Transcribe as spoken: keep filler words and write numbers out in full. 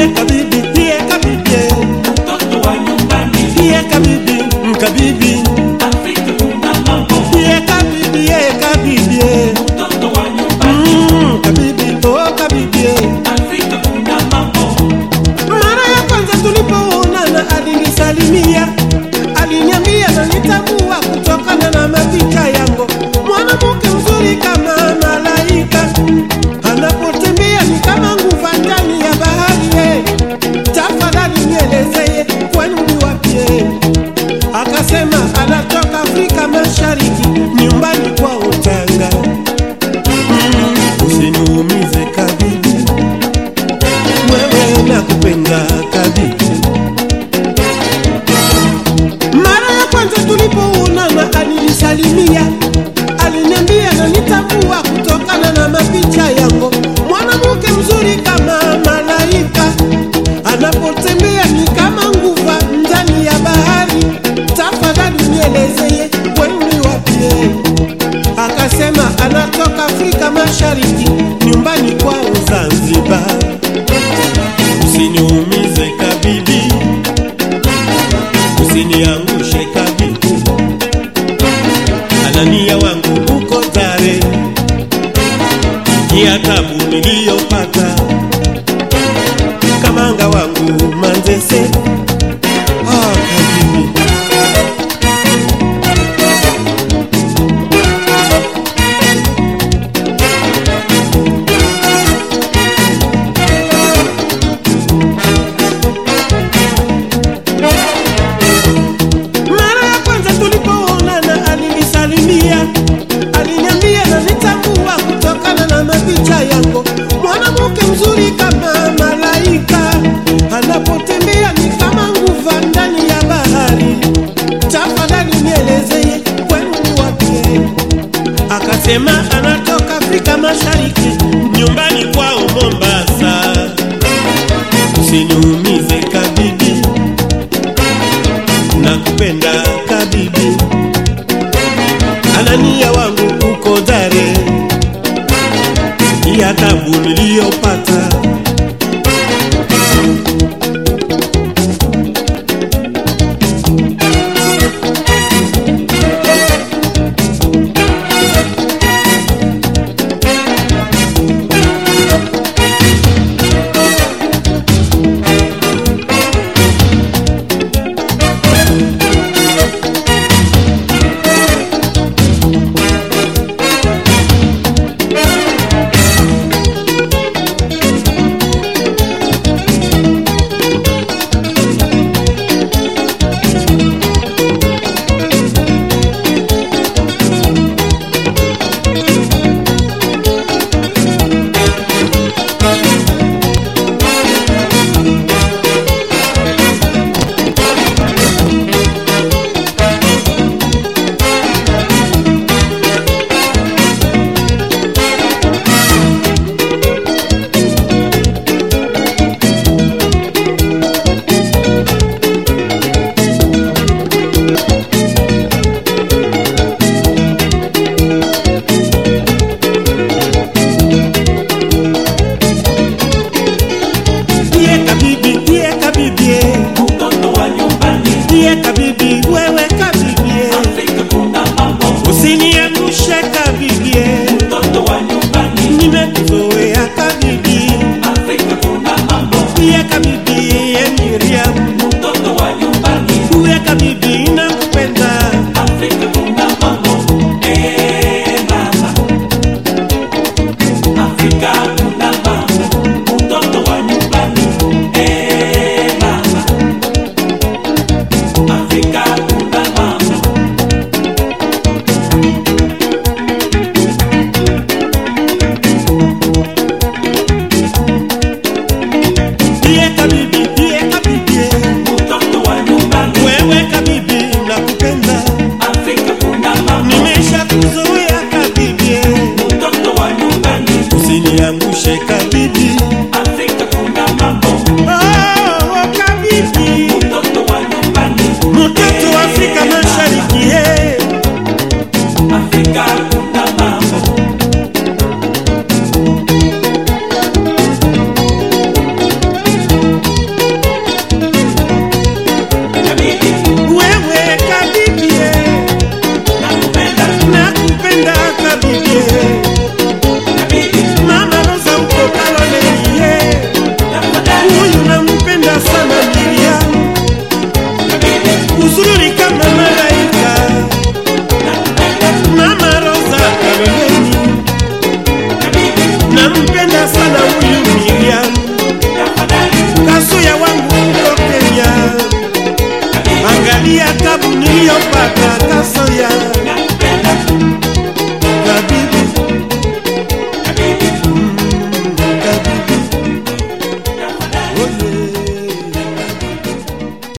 Iye kabibi, iye kabibi, mtoto wa nyumbani. iye kabibi, mkabibi. Afrika kuna mambo, Iye kabibi, iye kabibi, mtoto wa nyumbani. mm, kabibi, oh kabibi. Afrika kuna mambo, Mara ya kwanza tulipoonana alinisalimia, aliniambia na nitambua kutokana na mapicha yangu, mwanamke mzuri kama malaika, anapotembea ni kama nguva ndani ya bahari. eh. Tafadhali nielezee kwenu ni wapi? eh. Akasema anatoka Afrika Mashariki, nyumbani kwa Utanga. Mm, usiniumize kabibi, wewe nakupenda kabibi. Mara ya kwanza tulipoonana alinisalimia, aliniambia na nitambua kutokana na mapicha yangu, mwanamke mzuri kama malaika, anapotembea ni kama nguva ndani ya bahari. Tafadhali nielezee kwenu ni wapi? eh. Akasema anatoka Afrika Mashariki, nyumbani kwao Zanzibar. Usiniumize kabibi, usiniangushe kabibi, Anania wangu uko tare, ya tabu niliyopata, Kamanga wangu Manzese. Ah, kabibi. Mara ya kwanza tulipoonana alinisalimia, aliniambia na nitambua kutokana na mapicha yangu, mwanamke mzuri kama malaika, anapotembea ni kama nguva ndani ya bahari. Tafadhali nielezee kwenu ni wapi? eh. Akasema anatoka Afrika Mashariki, nyumbani kwao Mombasa. Usiniumize kabibi, nakupenda kabibi, Anania wangu uko Dare, ya tabu niliyopata,